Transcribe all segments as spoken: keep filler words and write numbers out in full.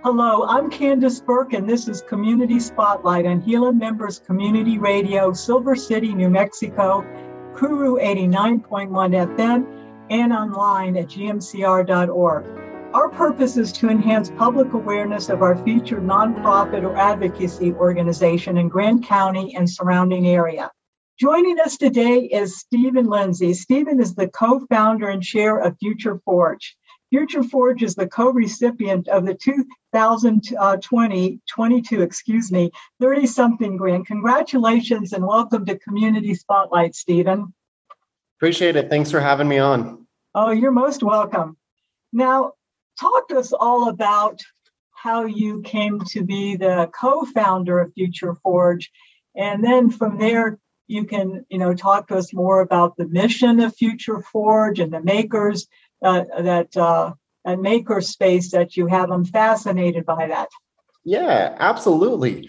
Hello, I'm Candace Burke, and this is Community Spotlight on Gila Members Community Radio, Silver City, New Mexico, Kuru eighty-nine point one F M, and online at G M C R dot org. Our purpose is to enhance public awareness of our featured nonprofit or advocacy organization in Grand County and surrounding area. Joining us today is Stephen Lindsay. Stephen is the co-founder and chair of Future Forge. Future Forge is the co-recipient of the two thousand twenty, twenty-two, excuse me, thirty-something grant. Congratulations and welcome to Community Spotlight, Stephen. Appreciate it. Thanks for having me on. Oh, you're most welcome. Now, talk to us all about how you came to be the co-founder of Future Forge. And then from there, you can, you know, talk to us more about the mission of Future Forge and the makers uh, that uh, a maker space that you have. I'm fascinated by that. Yeah, absolutely.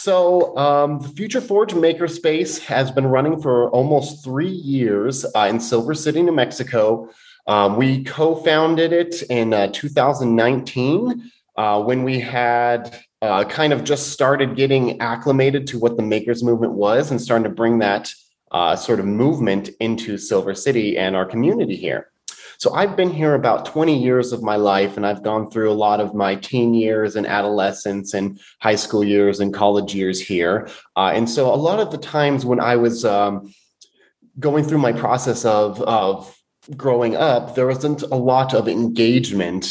So um, the Future Forge Makerspace has been running for almost three years uh, in Silver City, New Mexico. Um, we co-founded it in uh, two thousand nineteen uh, when we had uh, kind of just started getting acclimated to what the Makers movement was and starting to bring that uh, sort of movement into Silver City and our community here. So I've been here about twenty years of my life, and I've gone through a lot of my teen years and adolescence and high school years and college years here. Uh, and so a lot of the times when I was um, going through my process of, of growing up, there wasn't a lot of engagement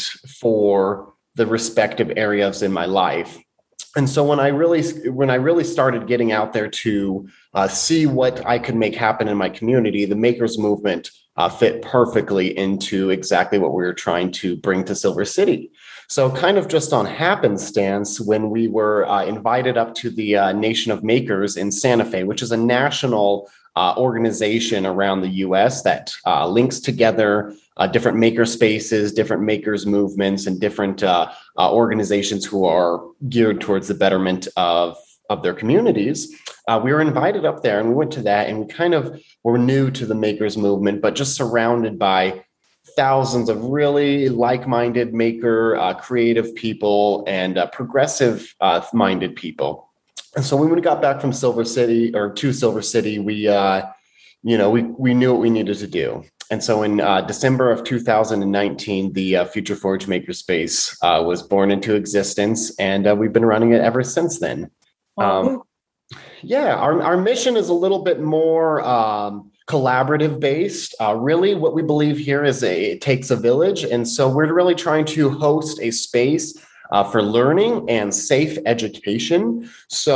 for the respective areas in my life. And so when I really, when I really started getting out there to uh, see what I could make happen in my community, the Makers movement uh, fit perfectly into exactly what we were trying to bring to Silver City. So kind of just on happenstance, when we were uh, invited up to the uh, Nation of Makers in Santa Fe, which is a national uh, organization around the U S that uh, links together uh, different maker spaces, different makers movements, and different uh, uh, organizations who are geared towards the betterment of, of their communities. Uh, we were invited up there and we went to that, and we kind of were new to the makers movement, but just surrounded by thousands of really like-minded maker, uh, creative people and uh, progressive uh, minded people. And so when we got back from Silver City or to Silver City, we, uh, you know, we, we knew what we needed to do. And so in uh, December of two thousand nineteen, the uh, Future Forge Makerspace uh, was born into existence, and uh, we've been running it ever since then. Um, yeah, our, our mission is a little bit more um, collaborative based. Uh, really, what we believe here is a, it takes a village. And so we're really trying to host a space uh, for learning and safe education.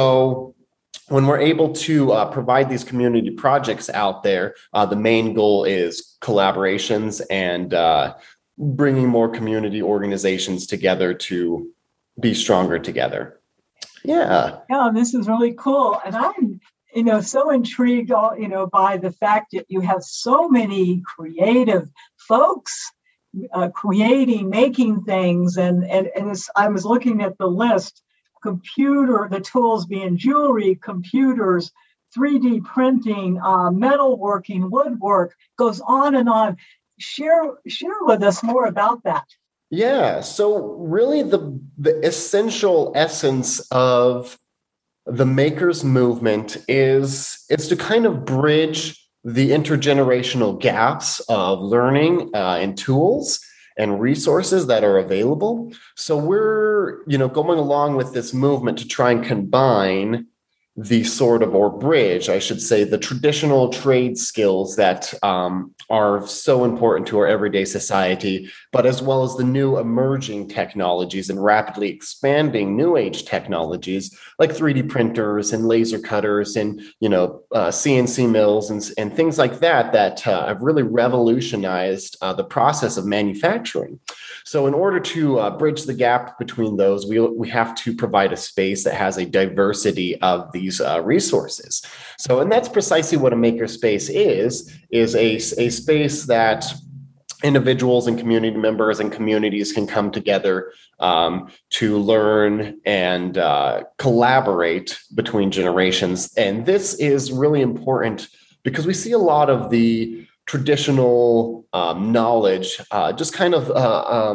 So when we're able to uh, provide these community projects out there, uh, the main goal is collaborations and uh, bringing more community organizations together to be stronger together. Yeah. Yeah, this is really cool. And I'm, you know, so intrigued, all, you know, by the fact that you have so many creative folks uh, creating, making things. And, and, and it's, I was looking at the list, computer, the tools being jewelry, computers, three D printing, uh, metalworking, woodwork, goes on and on. Share, share with us more about that. Yeah. So really the, the essential essence of the makers movement is, is to kind of bridge the intergenerational gaps of learning uh, and tools and resources that are available. So we're, you know, going along with this movement to try and combine the sort of, or bridge, I should say, the traditional trade skills that um, are so important to our everyday society, but as well as the new emerging technologies and rapidly expanding new age technologies like three D printers and laser cutters and, you know, uh, C N C mills and, and things like that, that uh, have really revolutionized uh, the process of manufacturing. So in order to uh, bridge the gap between those, we, we have to provide a space that has a diversity of these uh, resources. So, and that's precisely what a makerspace is, is a, a space that individuals and community members and communities can come together um, to learn and uh, collaborate between generations. And this is really important because we see a lot of the traditional um, knowledge uh, just kind of uh, um,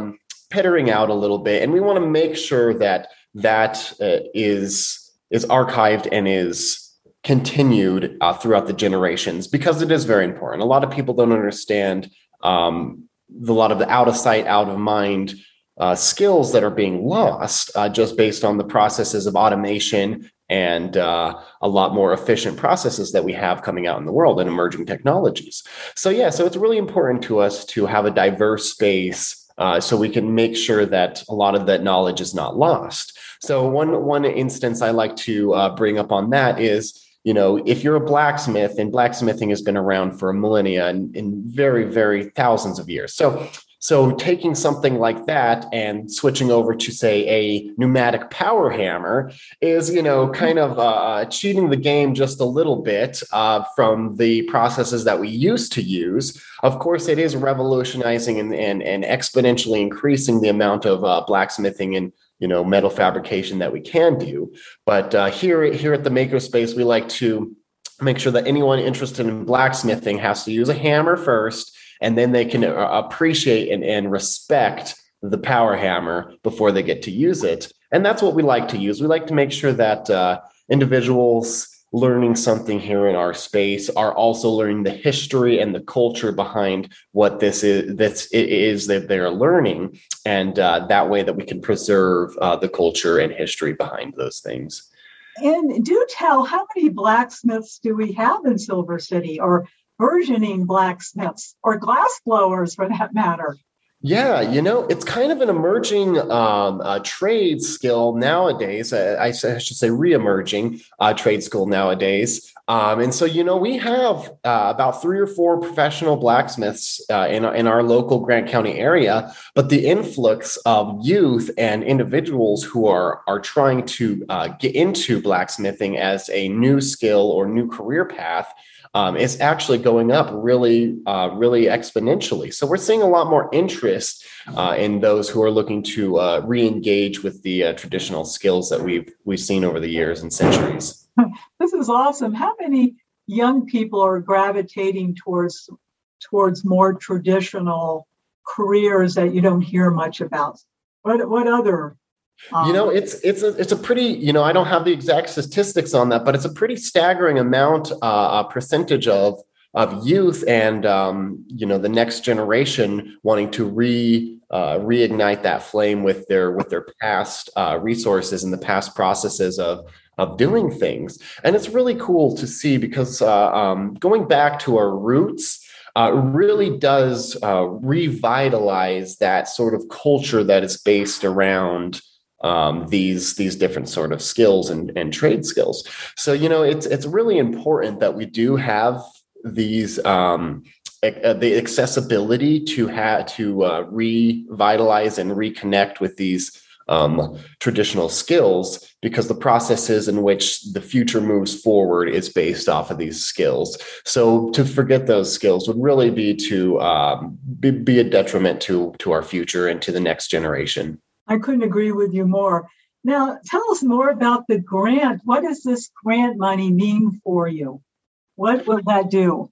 pettering out a little bit, and we want to make sure that that uh, is is archived and is continued uh, throughout the generations, because it is very important. A lot of people don't understand um, the, a lot of the out of sight, out of mind uh, skills that are being lost uh, just based on the processes of automation and uh, a lot more efficient processes that we have coming out in the world and emerging technologies. So yeah, so it's really important to us to have a diverse space uh, so we can make sure that a lot of that knowledge is not lost. So one, one instance I like to uh, bring up on that is, you know, if you're a blacksmith, and blacksmithing has been around for a millennia and in very, very thousands of years. So So taking something like that and switching over to, say, a pneumatic power hammer is, you know, kind of uh, cheating the game just a little bit uh, from the processes that we used to use. Of course, it is revolutionizing and, and, and exponentially increasing the amount of uh, blacksmithing and, you know, metal fabrication that we can do. But uh, here, here at the Makerspace, we like to make sure that anyone interested in blacksmithing has to use a hammer first, and then they can appreciate and, and respect the power hammer before they get to use it. And that's what we like to use. We like to make sure that uh, individuals learning something here in our space are also learning the history and the culture behind what this is, this it is that they're learning. And uh, that way that we can preserve uh, the culture and history behind those things. And do tell, how many blacksmiths do we have in Silver City, or versioning blacksmiths, or glass blowers for that matter? Yeah, you know, it's kind of an emerging um, uh, trade skill nowadays. Uh, I, I should say re-emerging uh, trade skill nowadays. Um, and so, you know, we have uh, about three or four professional blacksmiths uh, in, in our local Grant County area, but the influx of youth and individuals who are, are trying to uh, get into blacksmithing as a new skill or new career path Um, is actually going up really, uh, really exponentially. So we're seeing a lot more interest uh, in those who are looking to uh, re-engage with the uh, traditional skills that we've we've seen over the years and centuries. This is awesome. How many young people are gravitating towards towards more traditional careers that you don't hear much about? What what other? Um, you know, it's it's a it's a pretty, you know, I don't have the exact statistics on that, but it's a pretty staggering amount, uh, a percentage of of youth and um, you know, the next generation wanting to re uh, reignite that flame with their with their past uh, resources and the past processes of of doing things. And it's really cool to see, because uh, um, going back to our roots Uh, really does uh, revitalize that sort of culture that is based around um, these these different sort of skills and, and trade skills. So, you know, it's it's really important that we do have these um, uh, the accessibility to have to uh, revitalize and reconnect with these um, traditional skills, because the processes in which the future moves forward is based off of these skills. So to forget those skills would really be to um, be, be a detriment to, to our future and to the next generation. I couldn't agree with you more. Now, tell us more about the grant. What does this grant money mean for you? What will that do?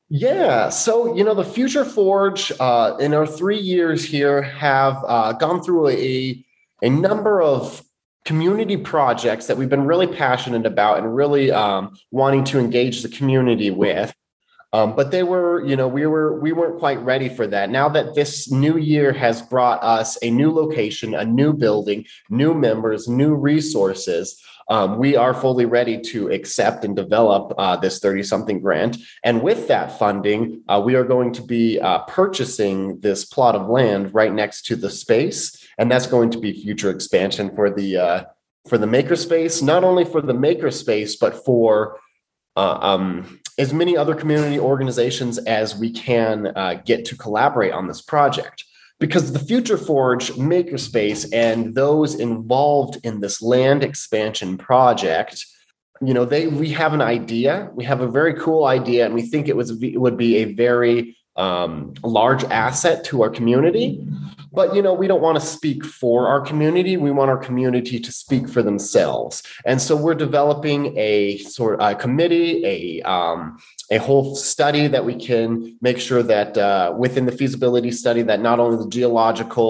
Yeah, so, you know, the Future Forge uh, in our three years here have uh, gone through a a number of community projects that we've been really passionate about and really um, wanting to engage the community with. Um, but they were, you know, we were we weren't quite ready for that. Now that this new year has brought us a new location, a new building, new members, new resources, um, we are fully ready to accept and develop uh, this thirty-something grant. And with that funding, uh, we are going to be uh, purchasing this plot of land right next to the space, and that's going to be future expansion for the uh, for the Makerspace, not only for the Makerspace, but for uh, um, as many other community organizations as we can uh, get to collaborate on this project. Because the Future Forge Makerspace and those involved in this land expansion project, you know, they we have an idea, we have a very cool idea, and we think it was it would be a very um, large asset to our community. But, you know, we don't want to speak for our community. We want our community to speak for themselves. And so we're developing a sort of a committee, a um, a whole study that we can make sure that uh, within the feasibility study that not only the geological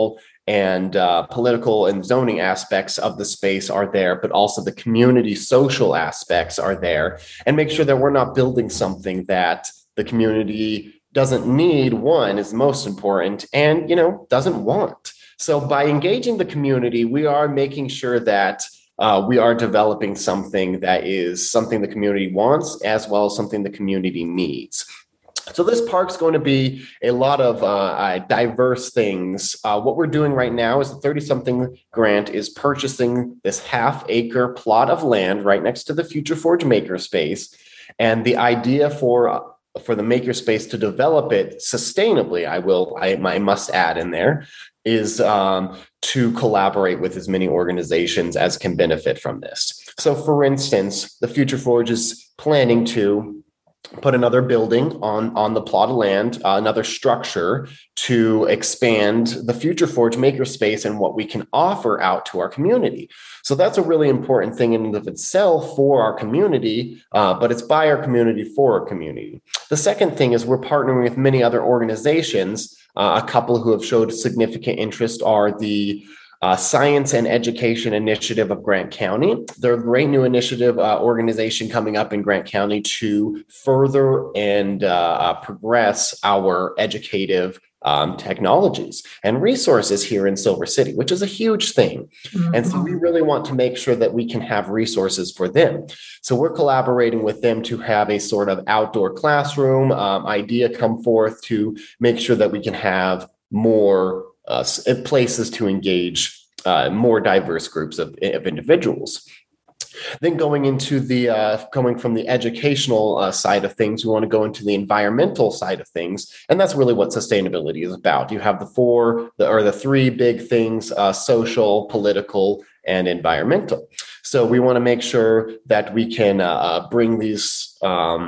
and uh, political and zoning aspects of the space are there, but also the community social aspects are there, and make sure that we're not building something that the community doesn't need, one, is most important, and, you know, doesn't want. So by engaging the community, we are making sure that uh, we are developing something that is something the community wants, as well as something the community needs. So this park's going to be a lot of uh, diverse things. Uh, what we're doing right now is the thirty-something grant is purchasing this half-acre plot of land right next to the Future Forge Makerspace. And the idea for for the makerspace to develop it sustainably, I will, I, I must add in there, is um, to collaborate with as many organizations as can benefit from this. So for instance, the Future Forge is planning to put another building on, on the plot of land, uh, another structure to expand the Future Forge Makerspace and what we can offer out to our community. So that's a really important thing in and of itself for our community, uh, but it's by our community for our community. The second thing is we're partnering with many other organizations. Uh, a couple who have showed significant interest are the Uh, Science and Education Initiative of Grant County. They're a great new initiative uh, organization coming up in Grant County to further and uh, progress our educative um, technologies and resources here in Silver City, which is a huge thing. Mm-hmm. And so we really want to make sure that we can have resources for them. So we're collaborating with them to have a sort of outdoor classroom um, idea come forth to make sure that we can have more Uh, places to engage uh, more diverse groups of, of individuals. Then going into the, uh, coming from the educational uh, side of things, we want to go into the environmental side of things. And that's really what sustainability is about. You have the four, the, or the three big things, uh, social, political, and environmental. So we want to make sure that we can uh, bring these um,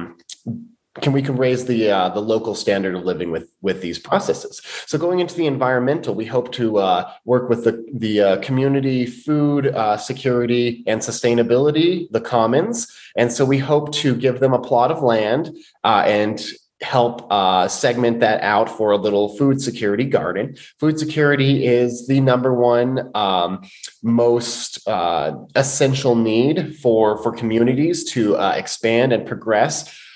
Can we can raise the uh, the local standard of living with with these processes. So going into the environmental, we hope to uh, work with the the uh, community food uh, security and sustainability, the commons, and so we hope to give them a plot of land uh, and help uh, segment that out for a little food security garden. Food security is the number one um, most uh, essential need for for communities to uh, expand and progress,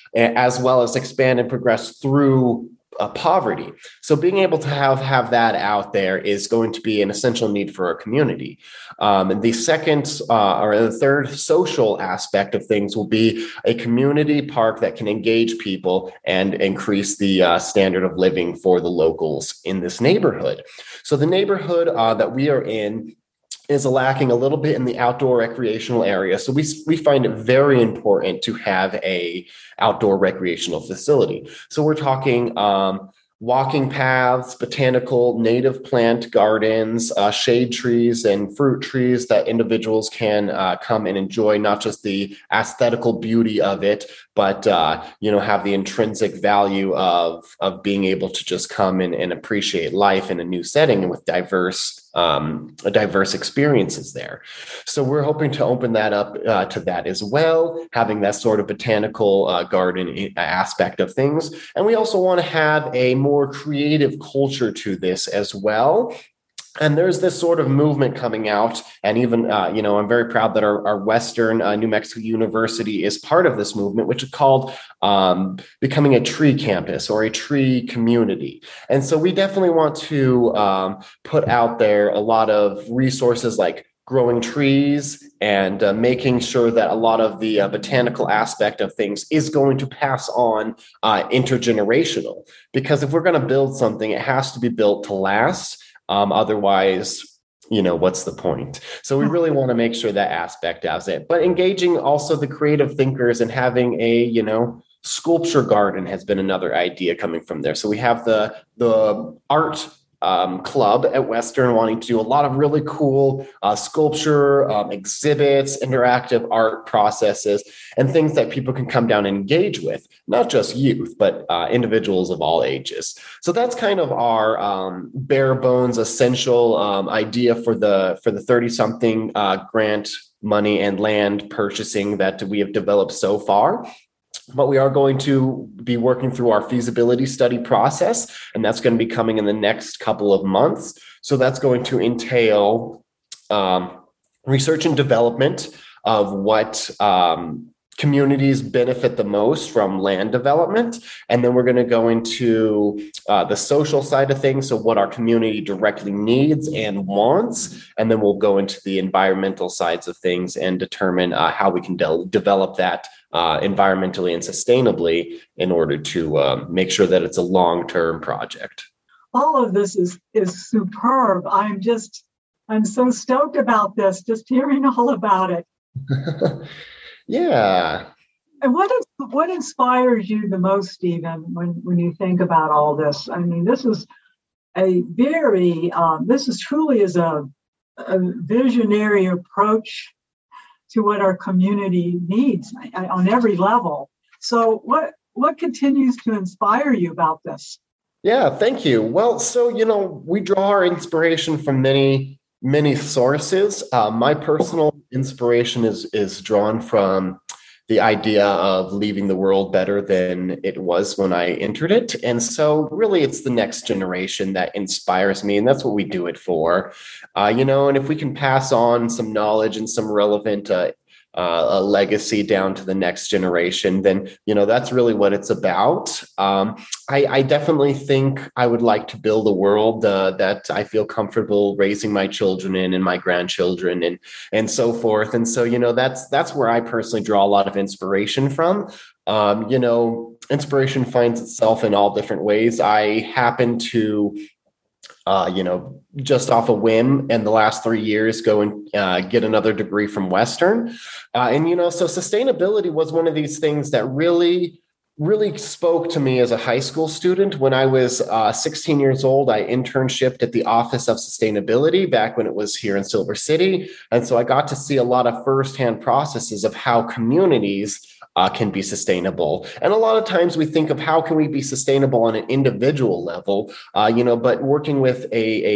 as well as expand and progress through uh, poverty. So being able to have, have that out there is going to be an essential need for our community. Um, and the second uh, or the third social aspect of things will be a community park that can engage people and increase the uh, standard of living for the locals in this neighborhood. So the neighborhood uh, that we are in is lacking a little bit in the outdoor recreational area. So we, we find it very important to have a outdoor recreational facility. So we're talking um, walking paths, botanical, native plant gardens, uh, shade trees, and fruit trees that individuals can uh, come and enjoy, not just the aesthetical beauty of it, but uh, you know, have the intrinsic value of, of being able to just come in and appreciate life in a new setting and with diverse Um, diverse experiences there. So we're hoping to open that up uh, to that as well, having that sort of botanical uh, garden aspect of things. And we also want to have a more creative culture to this as well. And there's this sort of movement coming out, and even, uh, you know, I'm very proud that our, our Western uh, New Mexico University is part of this movement, which is called um, becoming a tree campus or a tree community. And so we definitely want to um, put out there a lot of resources like growing trees and uh, making sure that a lot of the uh, botanical aspect of things is going to pass on uh, intergenerational. Because if we're going to build something, it has to be built to last. Um, otherwise, you know, what's the point? So we really want to make sure that aspect of it, but engaging also the creative thinkers and having a, you know, sculpture garden has been another idea coming from there. So we have the, the art Um, club at Western wanting to do a lot of really cool uh, sculpture, um, exhibits, interactive art processes, and things that people can come down and engage with, not just youth, but uh, individuals of all ages. So that's kind of our um, bare bones essential um, idea for the for the thirty-something uh, grant money and land purchasing that we have developed so far. but we are going to be working through our feasibility study process, and that's going to be coming in the next couple of months. So that's going to entail um, research and development of what um, communities benefit the most from land development. And then we're going to go into uh, the social side of things, so what our community directly needs and wants. And then we'll go into the environmental sides of things and determine uh, how we can de- develop that uh, environmentally and sustainably in order to uh, make sure that it's a long-term project. All of this is, is superb. I'm just, I'm so stoked about this, just hearing all about it. Yeah. And what is, what inspires you the most, Stephen, when, when you think about all this? I mean, this is a very, um, this is truly is a, a visionary approach to what our community needs on every level. So what, what continues to inspire you about this? Yeah, thank you. Well, so, you know, we draw our inspiration from many many sources. Uh, my personal inspiration is is drawn from the idea of leaving the world better than it was when I entered it. And so really it's the next generation that inspires me. And that's what we do it for. Uh, you know, and if we can pass on some knowledge and some relevant uh, Uh, a legacy down to the next generation, then, you know, that's really what it's about. Um, I, I definitely think I would like to build a world uh, that I feel comfortable raising my children in and my grandchildren and, and so forth. And so, you know, that's, that's where I personally draw a lot of inspiration from. Um, you know, inspiration finds itself in all different ways. I happen to Uh, you know, just off a whim in the last three years, go and uh, get another degree from Western. Uh, and, you know, so sustainability was one of these things that really, really spoke to me as a high school student. When I was uh, sixteen years old, I internshipped at the Office of Sustainability back when it was here in Silver City. And so I got to see a lot of firsthand processes of how communities Uh, can be sustainable. And a lot of times we think of how can we be sustainable on an individual level, uh, you know, but working with a, a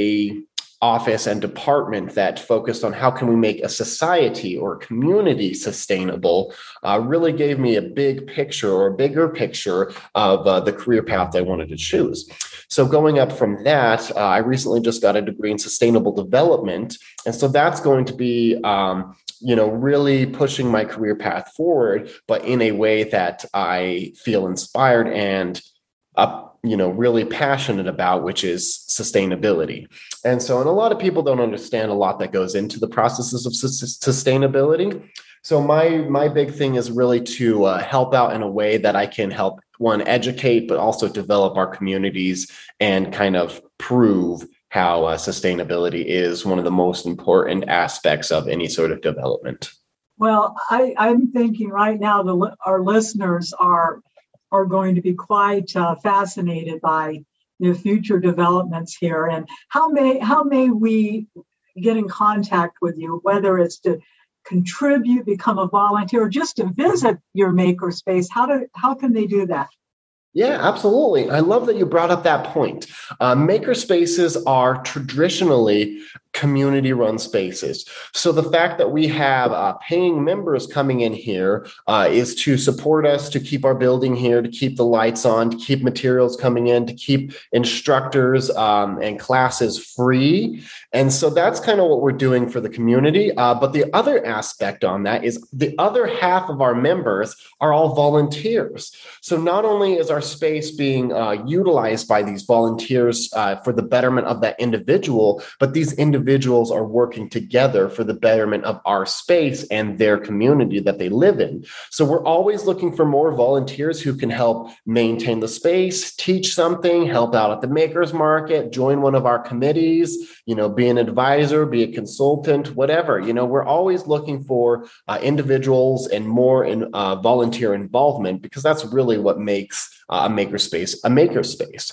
office and department that focused on how can we make a society or a community sustainable uh, really gave me a big picture or a bigger picture of uh, the career path I wanted to choose. So going up from that, uh, I recently just got a degree in sustainable development. And so that's going to be um, you know, really pushing my career path forward, but in a way that I feel inspired and, uh, you know, really passionate about, which is sustainability. And so, and a lot of people don't understand a lot that goes into the processes of su- sustainability. So my, my big thing is really to uh, help out in a way that I can help, one, educate, but also develop our communities and kind of prove how uh, sustainability is one of the most important aspects of any sort of development. Well, I, I'm thinking right now the our listeners are are going to be quite uh, fascinated by the future developments here. And how may how may we get in contact with you, whether it's to contribute, become a volunteer, or just to visit your makerspace? How do how can they do that? Yeah, absolutely. I love that you brought up that point. Uh, makerspaces are traditionally community-run spaces. So the fact that we have uh, paying members coming in here uh, is to support us, to keep our building here, to keep the lights on, to keep materials coming in, to keep instructors um, and classes free. And so that's kind of what we're doing for the community. Uh, but the other aspect on that is the other half of our members are all volunteers. So not only is our space being uh, utilized by these volunteers uh, for the betterment of that individual, but these individuals are working together for the betterment of our space and their community that they live in. So we're always looking for more volunteers who can help maintain the space, teach something, help out at the makers market, join one of our committees, you know, be an advisor, be a consultant, whatever. You know, we're always looking for uh, individuals and more in uh, volunteer involvement, because that's really what makes uh, a makerspace a makerspace.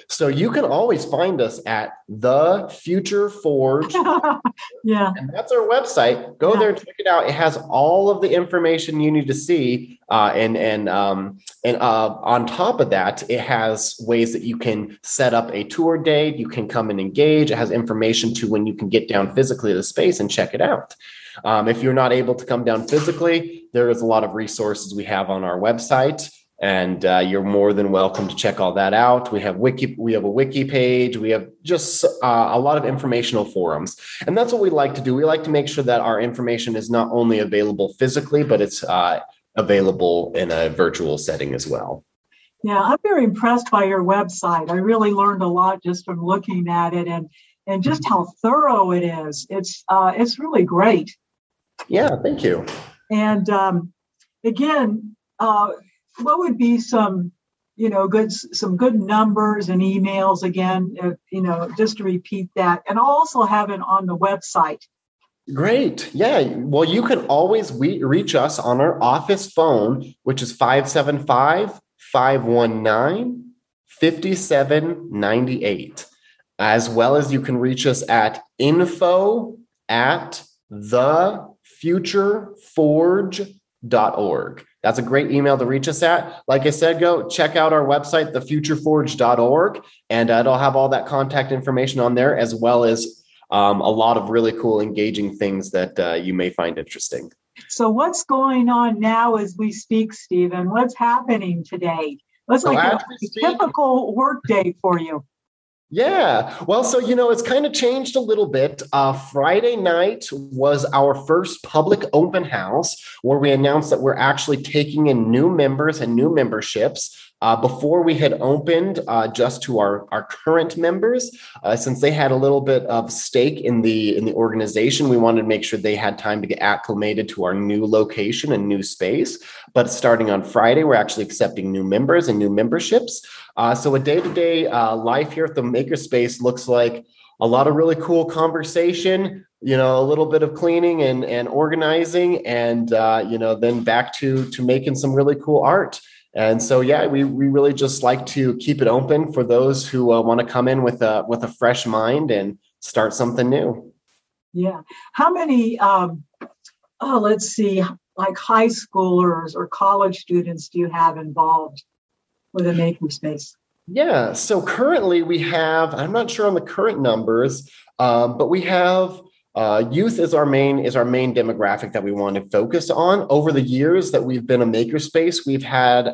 So you can always find us at The Future Forge. Yeah. And that's our website. Go yeah. there and check it out. It has all of the information you need to see. Uh, and and um, and uh, on top of that, it has ways that you can set up a tour date. You can come and engage. It has information to when you can get down physically to the space and check it out. Um, if you're not able to come down physically, there is a lot of resources we have on our website. And uh, you're more than welcome to check all that out. We have wiki, we have a wiki page. We have just uh, a lot of informational forums, and that's what we like to do. We like to make sure that our information is not only available physically, but it's uh, available in a virtual setting as well. Yeah, I'm very impressed by your website. I really learned a lot just from looking at it, and and just how thorough it is. It's uh, it's really great. Yeah, thank you. And um, again. Uh, What would be some, you know, good some good numbers and emails again, uh, you know, just to repeat that, and I'll also have it on the website. Great. Yeah. Well, you can always we- reach us on our office phone, which is five seven five, five one nine, five seven nine eight, as well as you can reach us at info at the future forge dot org. That's a great email to reach us at. Like I said, go check out our website, the future forge dot org, and uh, it'll have all that contact information on there, as well as um, a lot of really cool, engaging things that uh, you may find interesting. So what's going on now as we speak, Stephen? What's happening today? What's So like as a we speak- typical work day for you? Yeah. Well, so, you know, it's kind of changed a little bit. Uh, Friday night was our first public open house where we announced that we're actually taking in new members and new memberships. Uh, before we had opened uh, just to our, our current members, uh, since they had a little bit of stake in the in the organization, we wanted to make sure they had time to get acclimated to our new location and new space. But starting on Friday, we're actually accepting new members and new memberships. Uh, so a day-to-day uh, life here at the Makerspace looks like a lot of really cool conversation, you know, a little bit of cleaning and, and organizing, and, uh, you know, then back to, to making some really cool art. And so, yeah, we, we really just like to keep it open for those who uh, want to come in with a, with a fresh mind and start something new. Yeah. How many, um, oh, let's see, like high schoolers or college students do you have involved with a makerspace? Yeah. So currently we have, I'm not sure on the current numbers, um, but we have uh, youth is our main is our main demographic that we want to focus on. Over the years that we've been a makerspace, we've had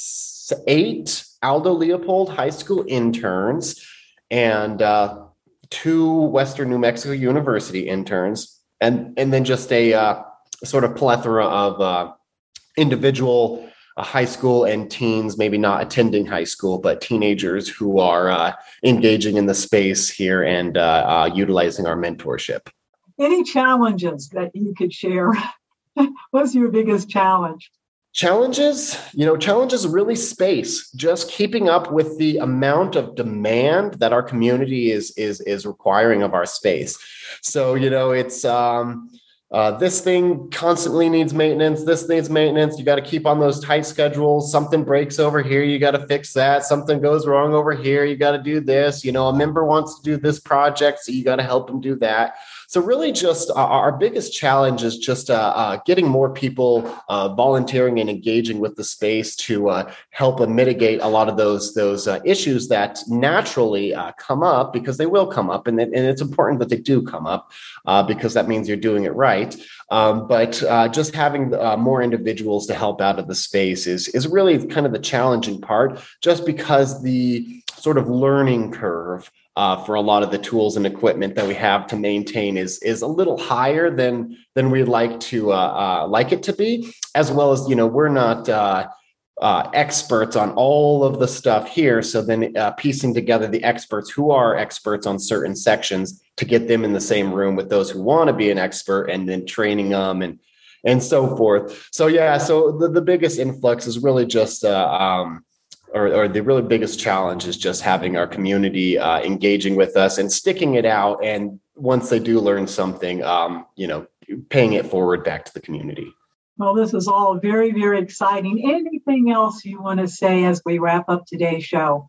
eight Aldo Leopold High School interns and uh, two Western New Mexico University interns, and and then just a uh, sort of plethora of uh, individual uh, high school and teens, maybe not attending high school, but teenagers who are uh, engaging in the space here and uh, uh, utilizing our mentorship. Any challenges that you could share? What's your biggest challenge? Challenges, you know, challenges really space, just keeping up with the amount of demand that our community is is is requiring of our space. So, you know, it's um, uh, this thing constantly needs maintenance. This needs maintenance. You got to keep on those tight schedules. Something breaks over here, you got to fix that. Something goes wrong over here, you got to do this. You know, a member wants to do this project, so you got to help them do that. So really just uh, our biggest challenge is just uh, uh, getting more people uh, volunteering and engaging with the space to uh, help uh, mitigate a lot of those, those uh, issues that naturally uh, come up, because they will come up, and, and it's important that they do come up uh, because that means you're doing it right. Um, but uh, just having uh, more individuals to help out of the space is, is really kind of the challenging part, just because the sort of learning curve Uh, for a lot of the tools and equipment that we have to maintain is is a little higher than than we'd like to uh, uh, like it to be, as well as, you know, we're not uh, uh, experts on all of the stuff here. So then uh, piecing together the experts who are experts on certain sections to get them in the same room with those who want to be an expert, and then training them and and so forth. So yeah, so the, the biggest influx is really just uh, um, Or, or the really biggest challenge is just having our community uh, engaging with us and sticking it out. And once they do learn something, um, you know, paying it forward back to the community. Well, this is all very, very exciting. Anything else you want to say as we wrap up today's show?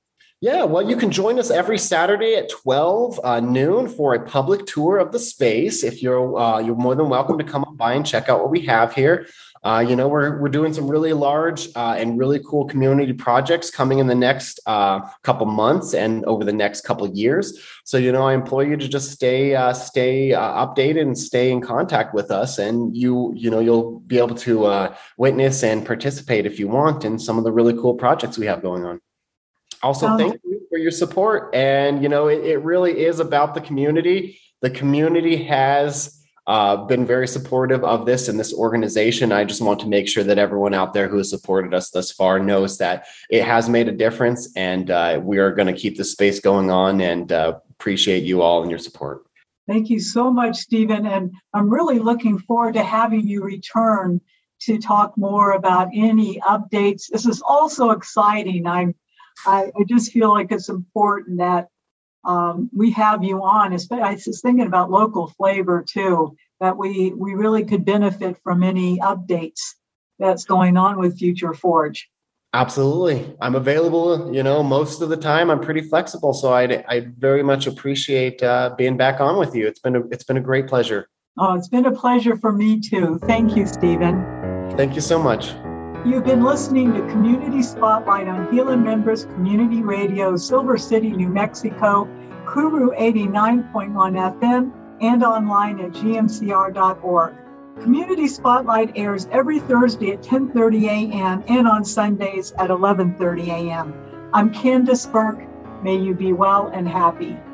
Yeah, well, you can join us every Saturday at twelve uh, noon for a public tour of the space. If you're uh, you're more than welcome to come by and check out what we have here. Uh, you know, we're we're doing some really large uh, and really cool community projects coming in the next uh, couple months and over the next couple of years. So, you know, I implore you to just stay uh, stay uh, updated and stay in contact with us, and you you know you'll be able to uh, witness and participate if you want in some of the really cool projects we have going on. Also, um, thank you for your support. And, you know, it, it really is about the community. The community has uh, been very supportive of this and this organization. I just want to make sure that everyone out there who has supported us thus far knows that it has made a difference, and uh, we are going to keep the space going on, and uh, appreciate you all and your support. Thank you so much, Stephen. And I'm really looking forward to having you return to talk more about any updates. This is also exciting. I'm I, I just feel like it's important that um, we have you on. I was thinking about local flavor too, that we, we really could benefit from any updates that's going on with Future Forge. Absolutely. I'm available, you know, most of the time. I'm pretty flexible. So I I very much appreciate uh, being back on with you. It's been a, it's been a great pleasure. Oh, it's been a pleasure for me too. Thank you, Stephen. Thank you so much. You've been listening to Community Spotlight on Gila Members Community Radio, Silver City, New Mexico, Kuru eighty-nine point one F M, and online at G M C R dot org. Community Spotlight airs every Thursday at ten thirty a.m. and on Sundays at eleven thirty a.m. I'm Candace Burke. May you be well and happy.